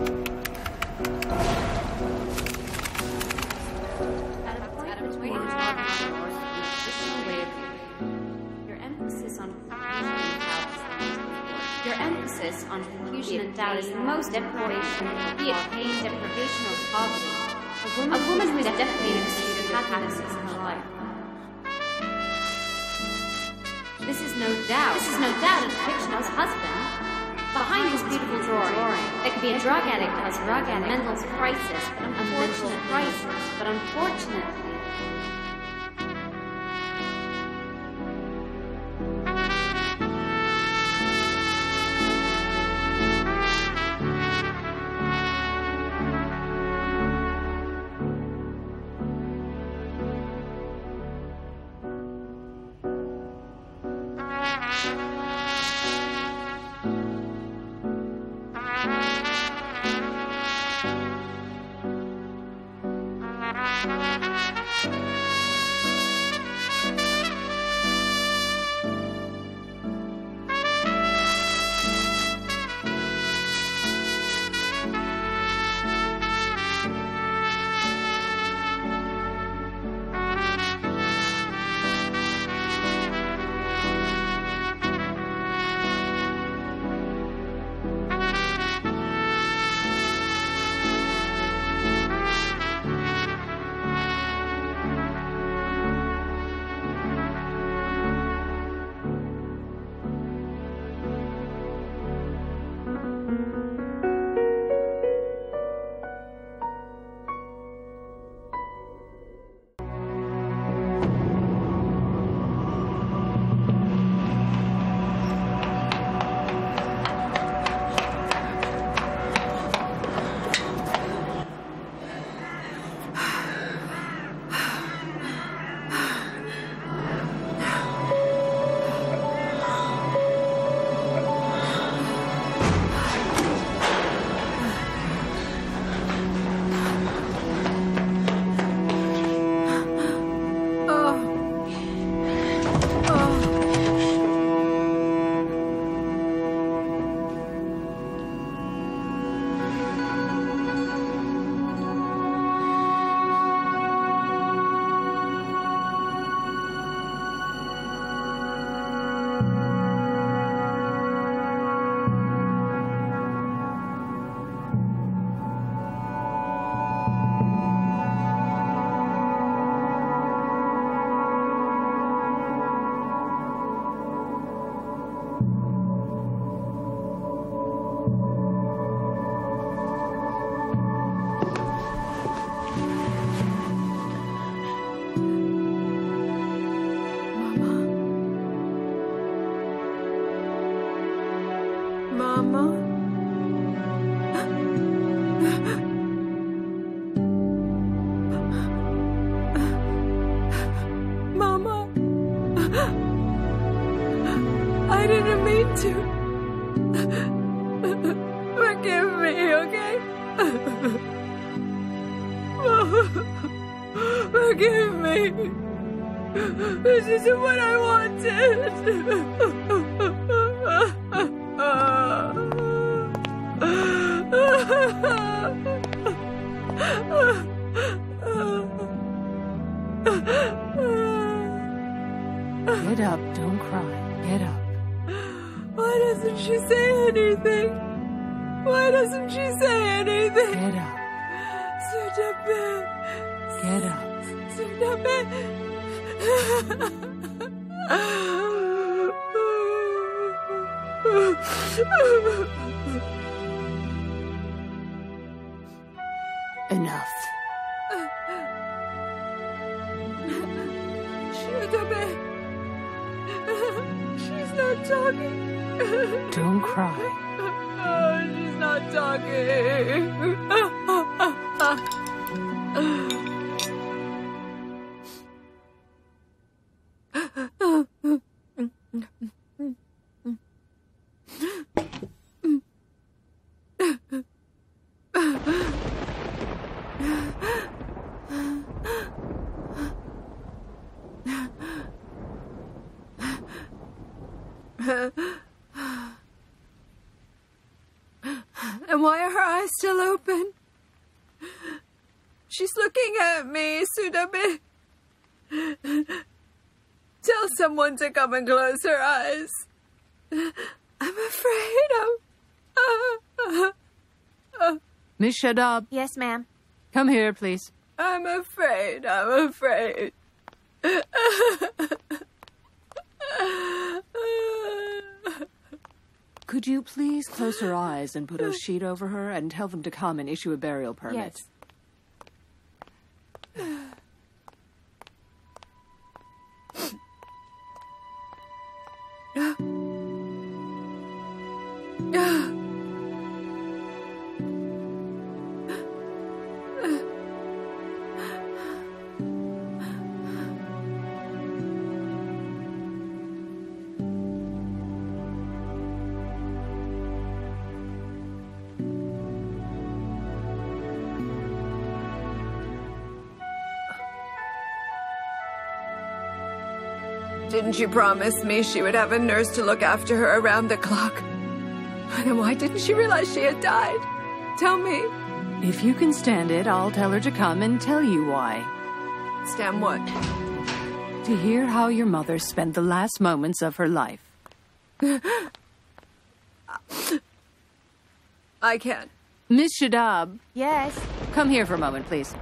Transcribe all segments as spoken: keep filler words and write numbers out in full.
On confusion and doubt is the most important, be it pain, deprivation, or poverty. A woman, a woman who is definitely in pursuit of happiness in her life. This is no doubt. This is no doubt a depiction of his husband. Behind this beautiful drawing, there could be a drug addict who has drug addict, mental crisis, but unfortunately, crisis, but unfortunately. Forgive me. This isn't what I wanted. Get up, don't cry. Get up. Why doesn't she say anything? Why doesn't she say anything? Get up. S'il te plaît. Get up. S'il te plaît. Enough. S'il te plaît. She's not talking. Don't cry. Oh, she's not talking. And And why are her eyes still open? She's looking at me, Sudabe. Tell someone to come and close her eyes. I'm afraid of... Uh, uh, uh. Miss Shadab, Yes, ma'am. come here, please. I'm afraid, I'm afraid. Could you please close her eyes and put a sheet over her and tell them to come and issue a burial permit? Yes. Didn't you promise me she would have a nurse to look after her around the clock? Then why didn't she realize she had died? Tell me. If you can stand it, I'll tell her to come and tell you why. Stand what? To hear how your mother spent the last moments of her life. I can't. Miss Shadab, Yes. come here for a moment, please.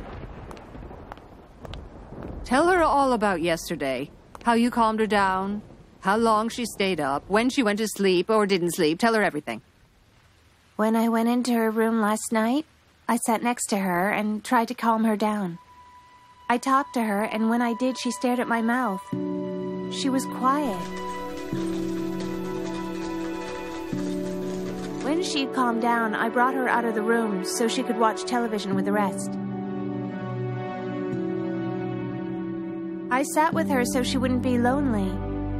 Tell her all about yesterday. How you calmed her down, how long she stayed up, when she went to sleep or didn't sleep. Tell her everything. When I went into her room last night, I sat next to her and tried to calm her down. I talked to her, and when I did, she stared at my mouth. She was quiet. When she'd calmed down, I brought her out of the room so she could watch television with the rest. I sat with her so she wouldn't be lonely.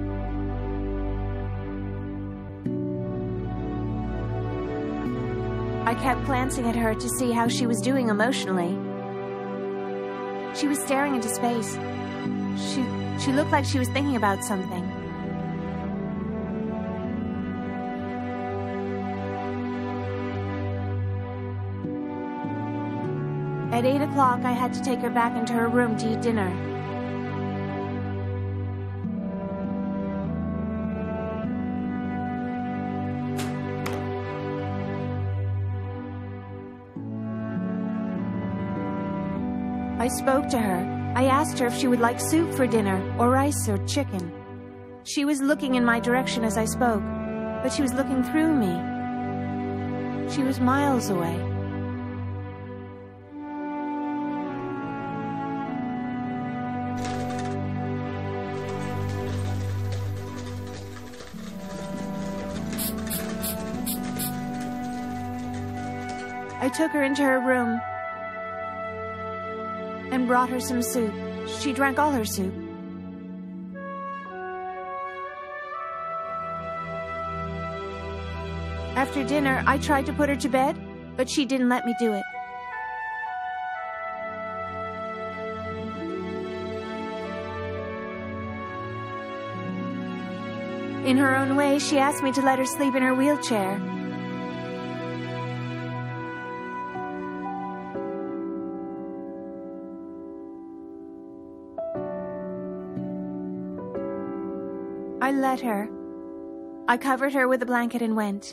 I kept glancing at her to see how she was doing emotionally. She was staring into space. She, she looked like she was thinking about something. At eight o'clock, I had to take her back into her room to eat dinner. I spoke to her. I asked her if she would like soup for dinner, or rice or chicken. She was looking in my direction as I spoke, but she was looking through me. She was miles away. I took her into her room and brought her some soup. She drank all her soup. After dinner, I tried to put her to bed, but she didn't let me do it. In her own way, she asked me to let her sleep in her wheelchair. I let her. I covered her with a blanket and went.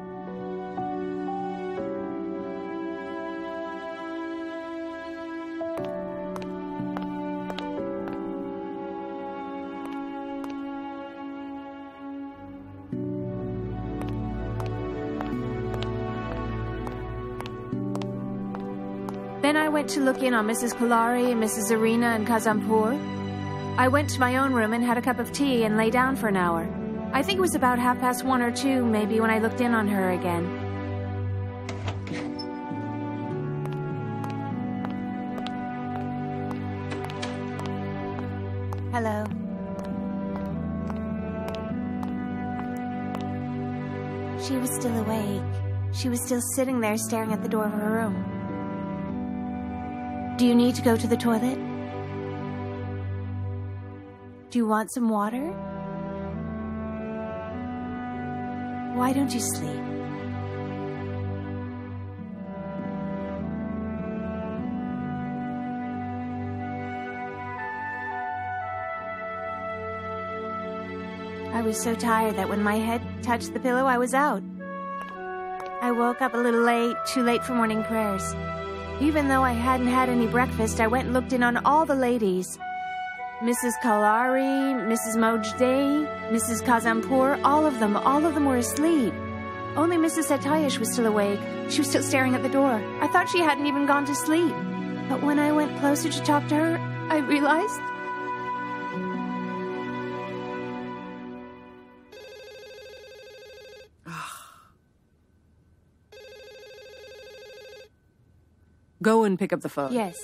Then I went to look in on Missus Kalari, Missus Arena, and Kazampur. I went to my own room and had a cup of tea and lay down for an hour. I think it was about half past one or two, maybe, when I looked in on her again. Hello. She was still awake. She was still sitting there staring at the door of her room. Do you need to go to the toilet? Do you want some water? Why don't you sleep? I was so tired that when my head touched the pillow, I was out. I woke up a little late, too late for morning prayers. Even though I hadn't had any breakfast, I went and looked in on all the ladies. Missus Kalari, Missus Mojdeh, Missus Kazanpour, all of them, all of them were asleep. Only Missus Satayesh was still awake. She was still staring at the door. I thought she hadn't even gone to sleep. But when I went closer to talk to her, I realized... Go and pick up the phone. Yes.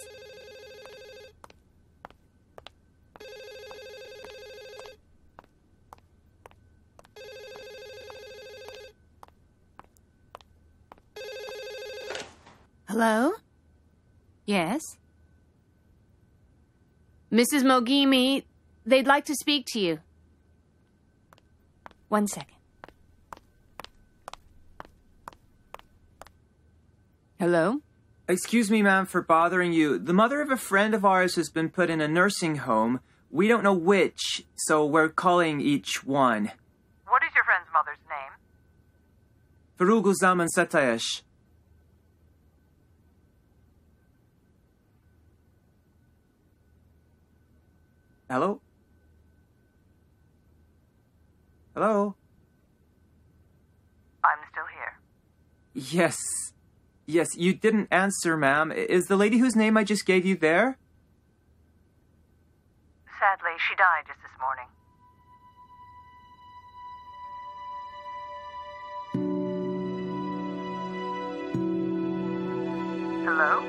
Hello? Yes? Missus Mogimi, they'd like to speak to you. One second. Hello? Excuse me, ma'am, for bothering you. The mother of a friend of ours has been put in a nursing home. We don't know which, so we're calling each one. What is your friend's mother's name? Faruguzaman Satayesh. Hello? Hello? I'm still here. Yes. Yes, you didn't answer, ma'am. Is the lady whose name I just gave you there? Sadly, she died just this morning. Hello?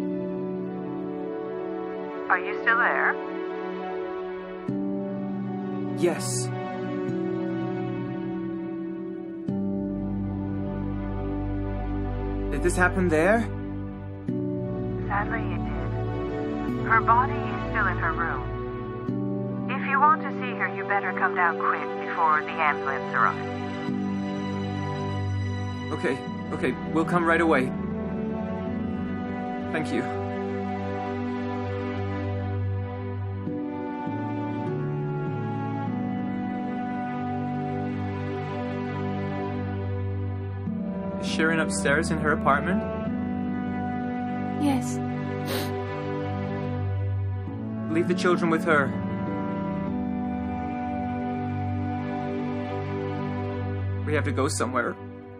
Are you still there? Yes. Did this happen there? Sadly, it did. Her body is still in her room. If you want to see her, you better come down quick before the ambulance arrives. Okay, okay, we'll come right away. Thank you. Is Shirin upstairs in her apartment? Yes. Leave the children with her. We have to go somewhere.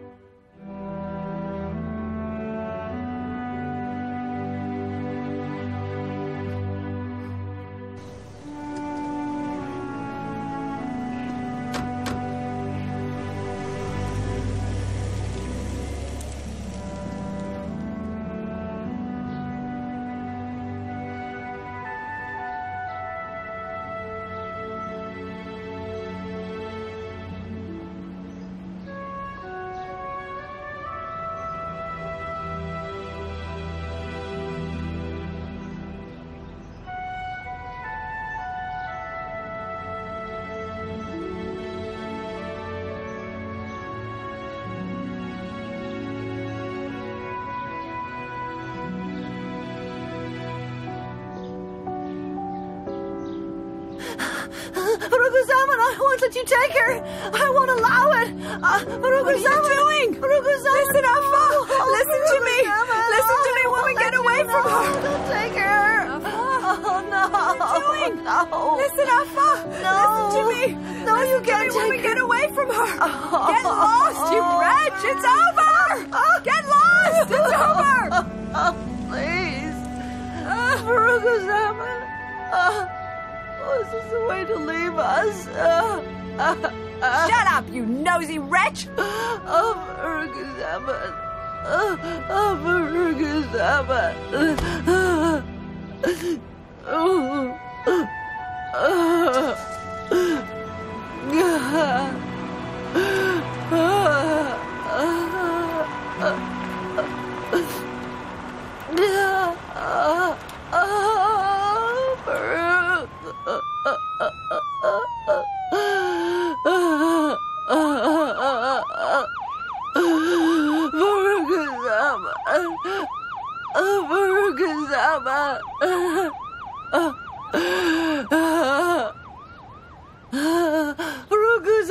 Faruguzaman, I won't let you take her. I won't allow it. Uh, Faruguzaman. What are you doing? Faruguzaman. Listen, Afa. Oh, Listen to me. Listen to me when we get away from her. Don't take her. Oh, no. What are you doing? No. Listen, Afa. No. Listen to me. No, Listen you can't take when we get away from her. Oh. Get lost, you wretch. It's over. Get lost. It's over. Oh, please. Uh, Faruguzaman. Uh, Oh, is this the way to leave us? Uh, uh, uh, Shut up, you nosy wretch! Oh, Faruguzaman. Oh, oh, Faruguzaman. Oh, Faruguzaman.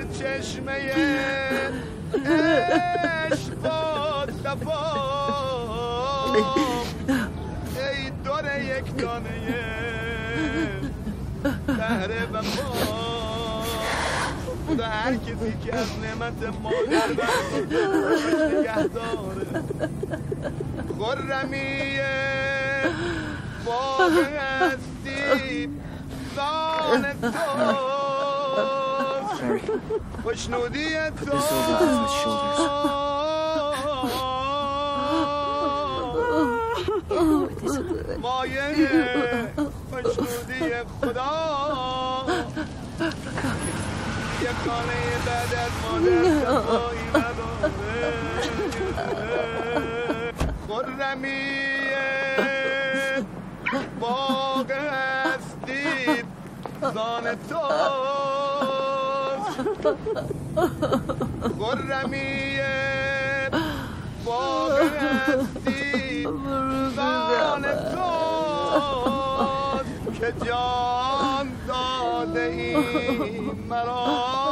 چشمه عشق باد دفام ای دوره یک دانه بهر وفا خدا هر کسی که از نعمت مادر برخورد نگه داره خرمیه باغ هستی زان توست خوشنودی تو مایه خوشنودی خدا یک خانه بعد از مادر صفایی نداره خرمیه باغ هستی زان توست خرمیه باغ هستی زان توست که جان داده ای مرا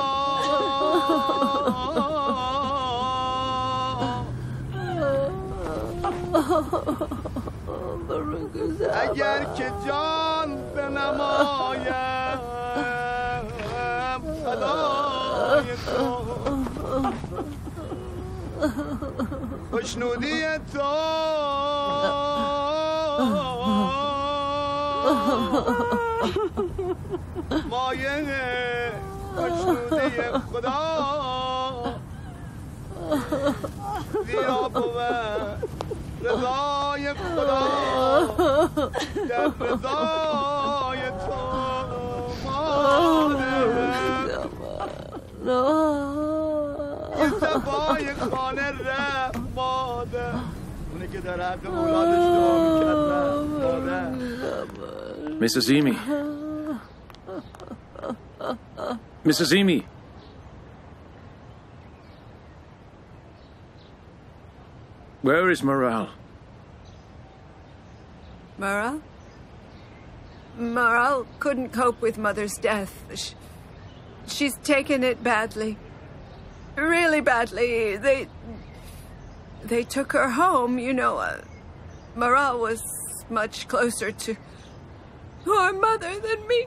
اگر که جان بنمایم فدای تو خوشنودی تو مایه خوشنودی خدا زیرا بود رضای خدا در رضای تو مادر یه صفای خانه رفت مادر اونه که در حق اولادش دعا میکرد مادر Missus Amy. Missus Amy. Where is Morale? Morale? Morale couldn't cope with Mother's death. She, she's taken it badly. Really badly. They... They took her home, you know. Uh, Morale was much closer to our mother than me.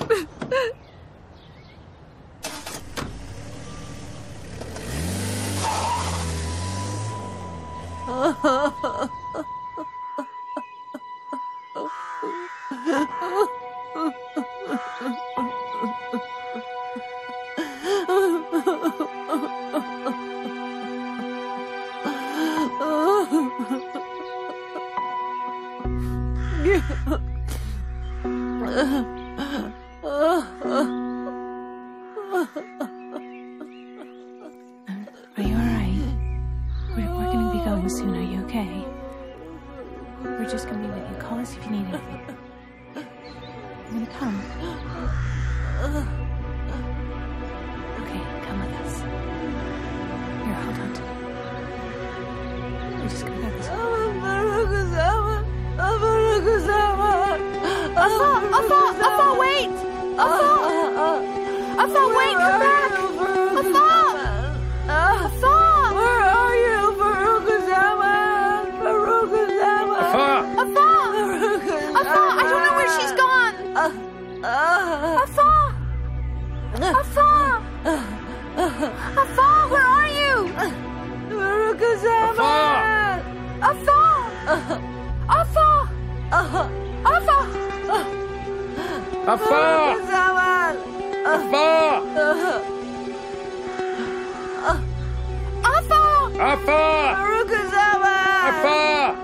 Are you alright? We're, we're gonna be going soon, are you okay? We're just gonna be with you. Call us if you need anything. I'm gonna come. Okay, come with us. Here, hold on to me. We're just gonna go this way. Afa, Afa, Afa, wait! Afa! Afa, wait, come back! Afa! Afa! Where are you, Farukazama? Farukazama! Afa! Afa! Afa, I don't know where she's gone! Afa! Afa! Afa, where are you? Farukazama! Afa! Afa! Afa! Afa! Afa! Afa! Afa! Afa! Farukazama! Afa!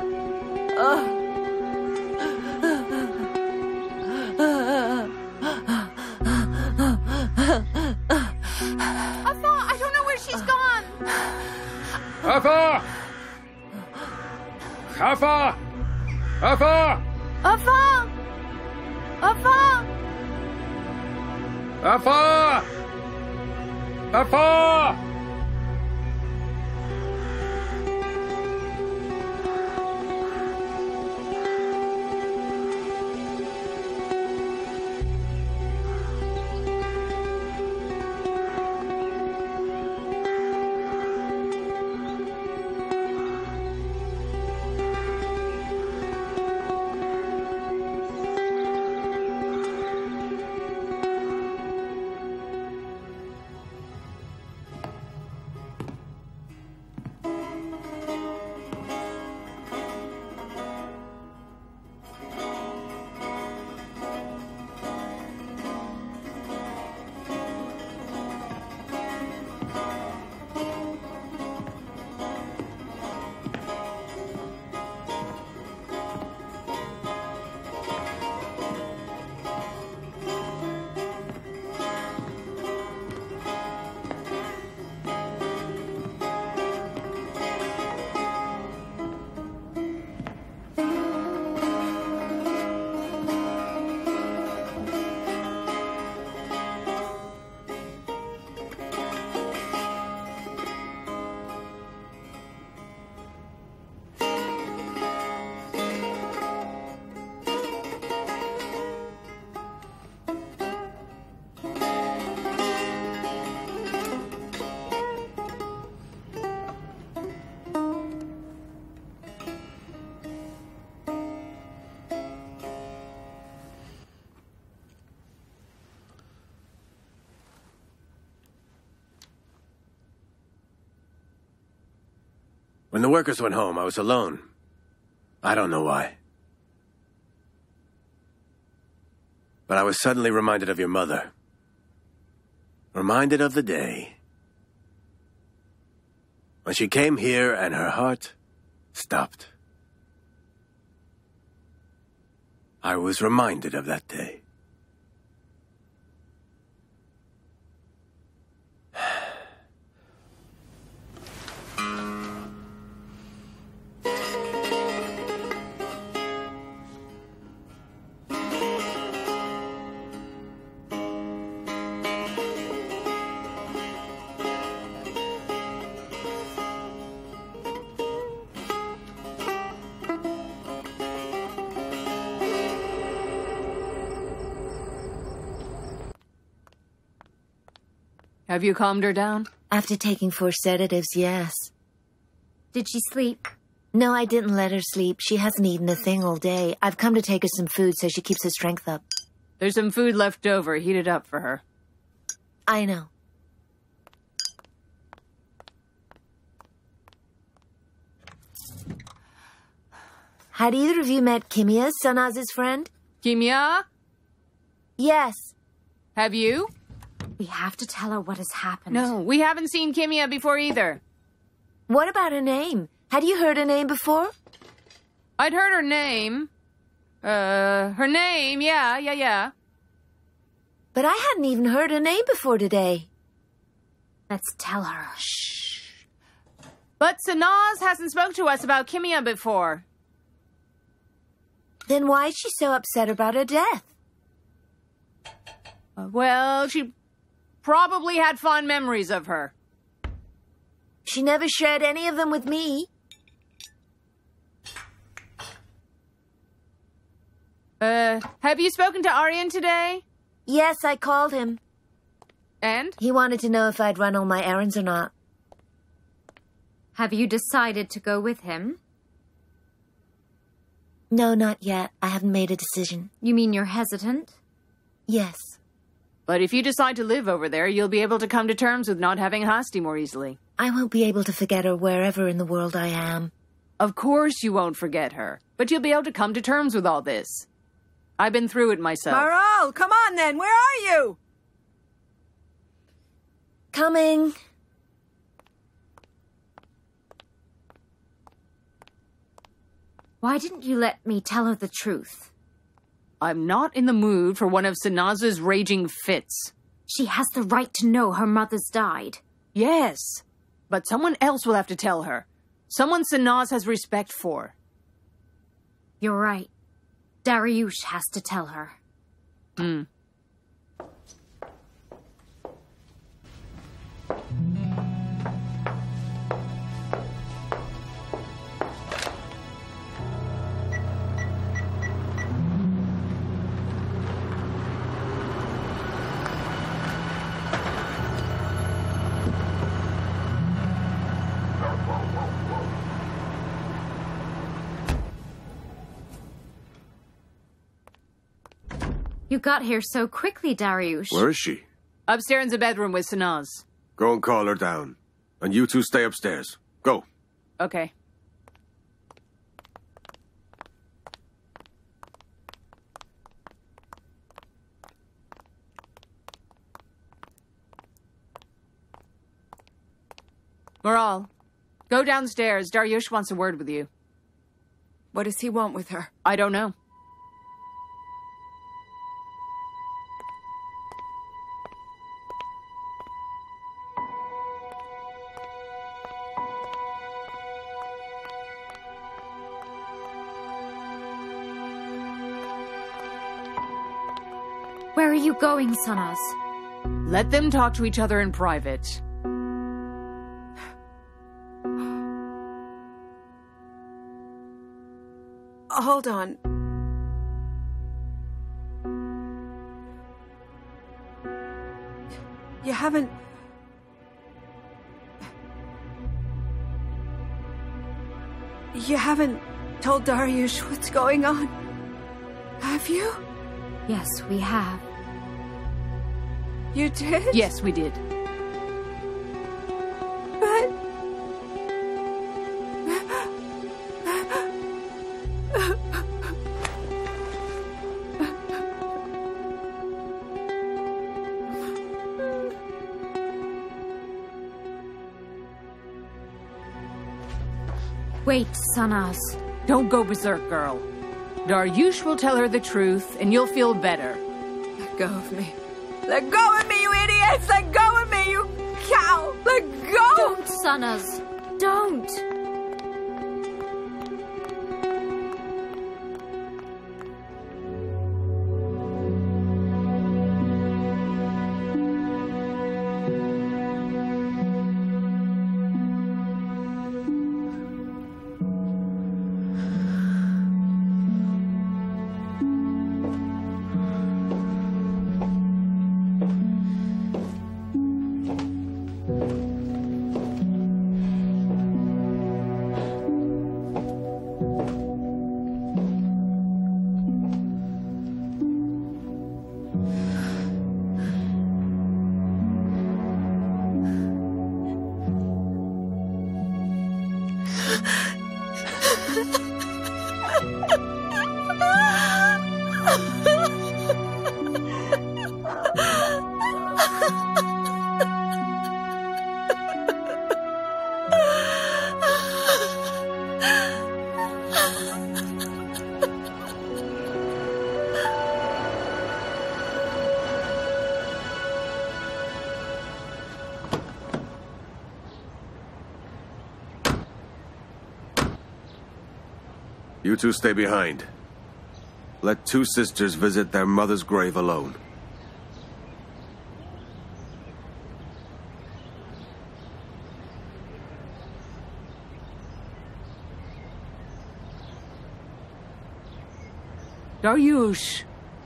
Afa, I don't know where she's gone. Afa! Afa! Afa! Afa! Afa! Afa! Afa! When the workers went home, I was alone. I don't know why. But I was suddenly reminded of your mother. Reminded of the day when she came here and her heart stopped. I was reminded of that day. Have you calmed her down? After taking four sedatives, yes. Did she sleep? No, I didn't let her sleep. She hasn't eaten a thing all day. I've come to take her some food so she keeps her strength up. There's some food left over. Heat it up for her. I know. Had either of you met Kimia, Sanaz's friend? Kimia? Yes. Have you? We have to tell her what has happened. No, we haven't seen Kimia before either. What about her name? Had you heard her name before? I'd heard her name. Uh, her name, yeah, yeah, yeah. But I hadn't even heard her name before today. Let's tell her. Shh. But Sanaz hasn't spoke to us about Kimia before. Then why is she so upset about her death? Uh, well, she probably had fond memories of her. She never shared any of them with me. Uh, have you spoken to Aryan today? Yes, I called him. And? He wanted to know if I'd run all my errands or not. Have you decided to go with him? No, not yet. I haven't made a decision. You mean you're hesitant? Yes. But if you decide to live over there, you'll be able to come to terms with not having Hasti more easily. I won't be able to forget her wherever in the world I am. Of course you won't forget her, but you'll be able to come to terms with all this. I've been through it myself. Maral, come on then. Where are you? Coming. Why didn't you let me tell her the truth? I'm not in the mood for one of Sanaz's raging fits. She has the right to know her mother's died. Yes, but someone else will have to tell her. Someone Sanaz has respect for. You're right. Dariush has to tell her. Hmm. You got here so quickly, Dariush. Where is she? Upstairs in the bedroom with Sanaz. Go and call her down. And you two stay upstairs. Go. Okay. Maral, go downstairs. Dariush wants a word with you. What does he want with her? I don't know. Where are you going, Sanaz? Let them talk to each other in private. Hold on. You haven't... You haven't told Dariush what's going on, have you? Yes, we have. You did? Yes, we did. But... Wait, Sanaz. Don't go berserk, girl. Daryush will tell her the truth, and you'll feel better. Let go of me. Let go of me, you idiots! Let go of me, you cow! Let go! Don't, Sanaz. Don't. You two stay behind. Let two sisters visit their mother's grave alone. Daryush!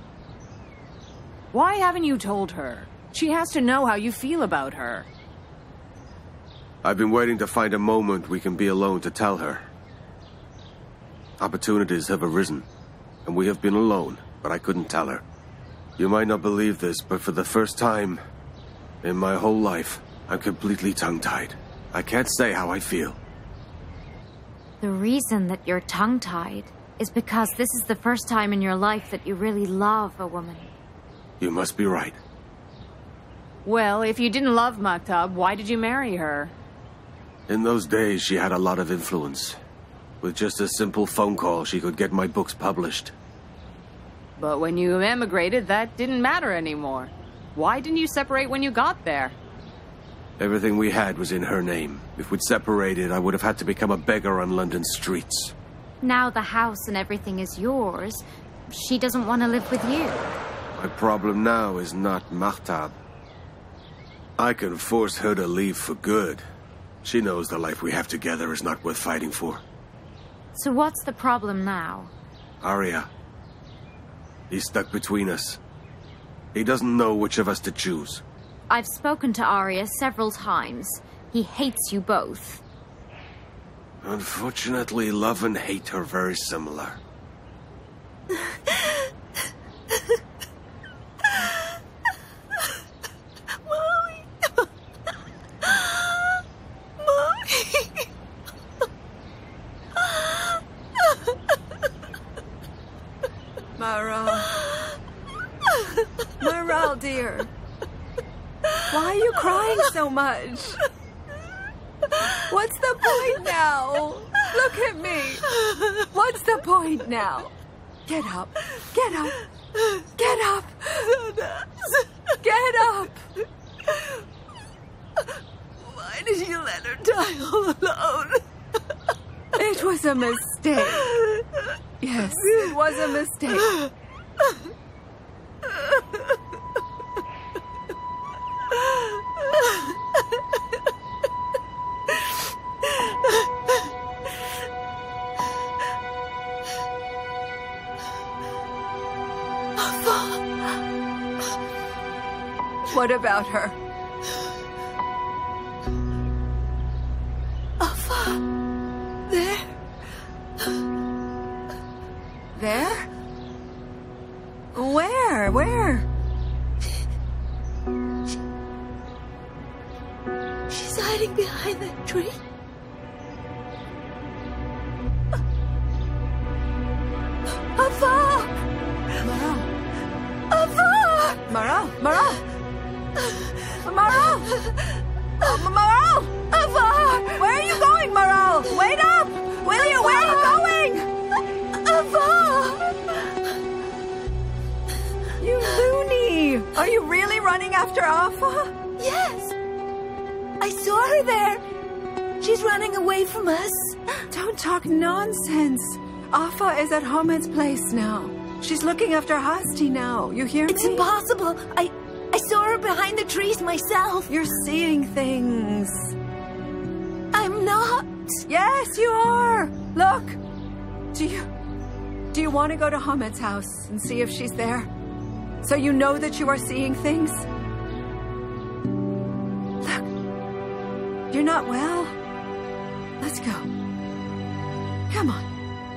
Why haven't you told her? She has to know how you feel about her. I've been waiting to find a moment we can be alone to tell her. Opportunities have arisen, and we have been alone, but I couldn't tell her. You might not believe this, but for the first time in my whole life, I'm completely tongue-tied. I can't say how I feel. The reason that you're tongue-tied is because this is the first time in your life that you really love a woman. You must be right. Well, if you didn't love Mahtab, why did you marry her? In those days, she had a lot of influence. With just a simple phone call, she could get my books published. But when you emigrated, that didn't matter anymore. Why didn't you separate when you got there? Everything we had was in her name. If we'd separated, I would have had to become a beggar on London's streets. Now the house and everything is yours. She doesn't want to live with you. My problem now is not Mahtab. I can force her to leave for good. She knows the life we have together is not worth fighting for. So what's the problem now? Arya. He's stuck between us. He doesn't know which of us to choose. I've spoken to Arya several times. He hates you both. Unfortunately, love and hate are very similar. Mommy. Mommy. Maral. Maral, dear. Why are you crying so much? What's the point now? Look at me. What's the point now? Get up. Get up. Get up. Get up. Why did you let her die all alone? It was a mistake. Yes, it was a mistake. What about her? Alpha. There? There? Where? Where? She's hiding behind that tree. Alpha! Maral. Alpha! Maral! Maral! Maral! Uh, Maral! Alpha! Where are you going, Maral? Wait up! Wait running after Alpha? Yes! I saw her there. She's running away from us. Don't talk nonsense. Alpha is at Hamid's place now. She's looking after Hasti now. You hear It's me? impossible. I I saw her behind the trees myself. You're seeing things. I'm not. Yes, you are. Look. Do you Do you want to go to Hamid's house and see if she's there? So you know that you are seeing things? Look. You're not well. Let's go. Come on.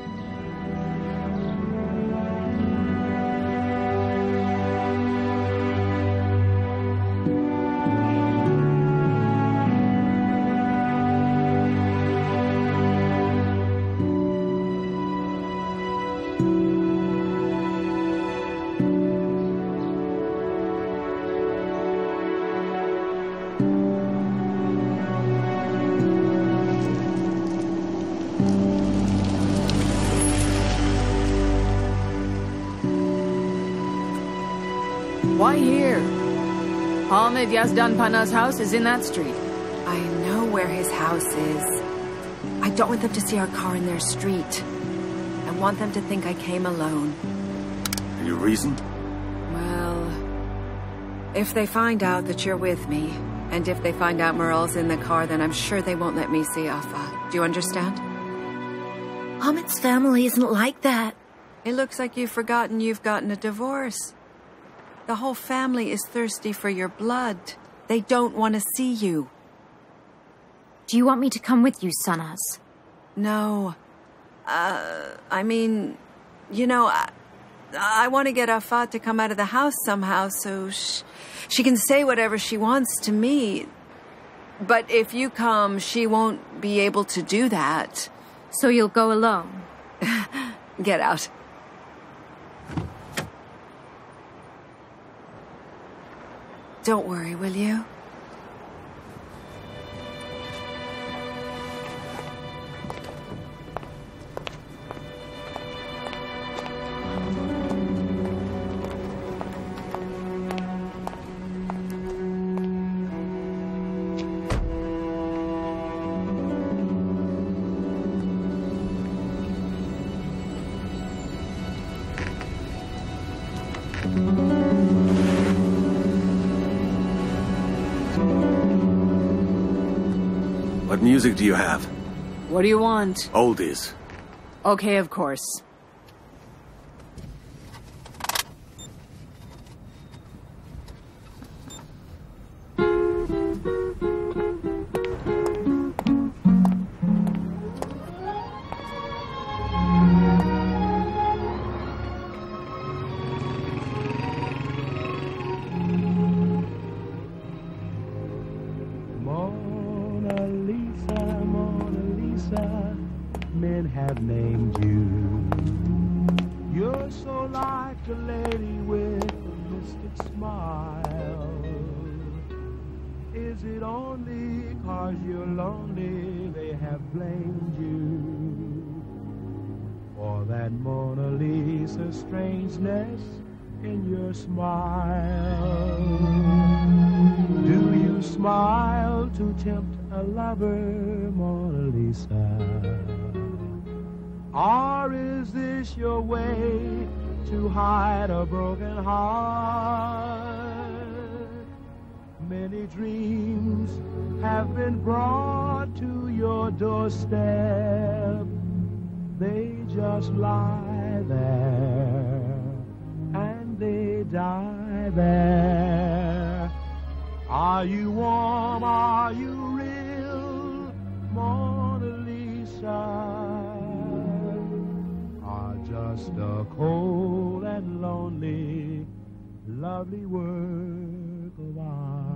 Why here? Hamid Yazdanpana's house is in that street. I know where his house is. I don't want them to see our car in their street. I want them to think I came alone. Any reason? Well, if they find out that you're with me, and if they find out Merle's in the car, then I'm sure they won't let me see Alpha. Do you understand? Hamid's family isn't like that. It looks like you've forgotten you've gotten a divorce. The whole family is thirsty for your blood. They don't want to see you. Do you want me to come with you, Sanas? No. Uh, I mean, you know, I, I want to get Afat to come out of the house somehow so sh she can say whatever she wants to me. But if you come, she won't be able to do that. So you'll go alone? Get out. Don't worry, will you? What music do you have? What do you want? Oldies. Okay, of course. Men have named you. You're so like a lady with a mystic smile. Is it only 'cause you're lonely they have blamed you for that Mona Lisa strangeness in your smile? Do you smile to tempt a lover, Mona Lisa? Or is this your way to hide a broken heart? Many dreams have been brought to your doorstep. They just lie there and they die there. Are you warm? Are you real, Mona Lisa? Just a cold and lonely, lovely work of art.